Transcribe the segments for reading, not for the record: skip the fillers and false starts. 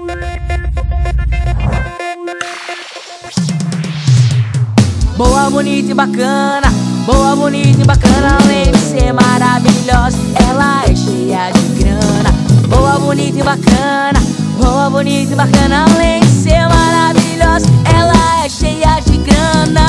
Boa, bonita e bacana, boa, bonita e bacana. Além de ser maravilhosa, ela é cheia de grana. Boa, bonita e bacana, boa, bonita e bacana. Além de ser maravilhosa, ela é cheia de grana.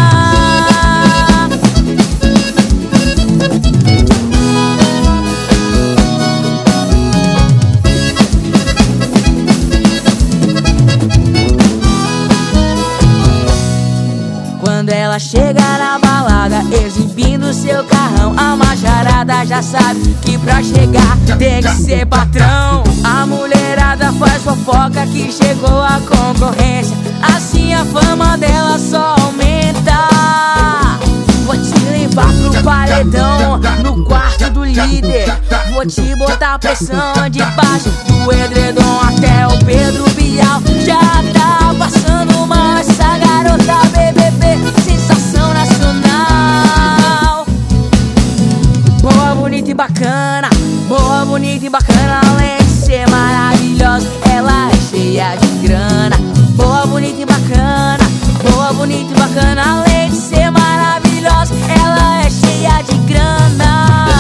Quando ela chega na balada, exibindo seu carrão, a macharada já sabe que pra chegar tem que ser patrão. A mulherada faz fofoca que chegou a concorrência, assim a fama dela só aumenta. Vou te levar pro paredão, no quarto do líder. Vou te botar pressão debaixo do edredom. Até o Pedro Bial já tá passando mal. Essa garota BBB, sensação nacional. Boa, bonita e bacana, boa, bonita e bacana. Além de ser maravilhosa, ela é cheia de grana. Boa, bonita e bacana, boa, bonita e bacana. Além de ser maravilhosa, ela é cheia de grana.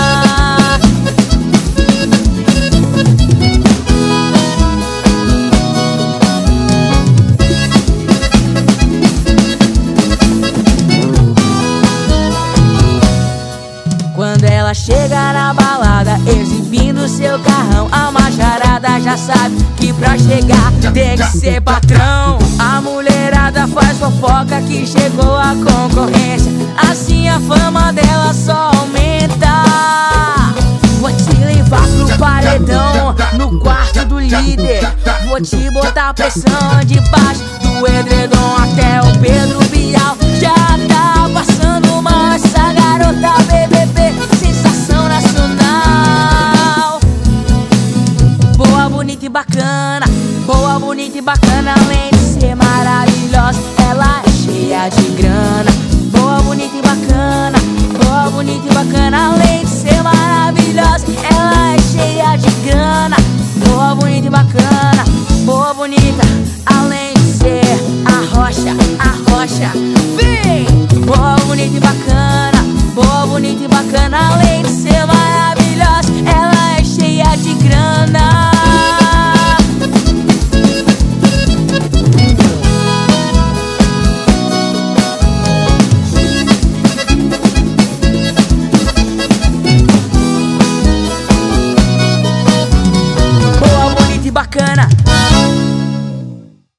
Quando ela chega na balada, exibindo seu carrão, a macharada já sabe que pra chegar tem que ser patrão. A mulherada faz fofoca que chegou a concorrência, assim a fama dela só aumenta. Vou te levar pro paredão, no quarto do líder. Vou te botar pressão debaixo do edredom. Até o Pedro Bial já tá passando mal. Essa garota BBB, sensação nacional. Boa, bonita e bacana, boa, bonita e bacana. Além de ser maravilhosa, ela é cheia de grana. Boa, bonita e bacana, boa, bonita e bacana. Além de ser maravilhosa, ela é cheia de grana. Boa, bonita e bacana, boa, bonita. Além de ser a rocha, a rocha,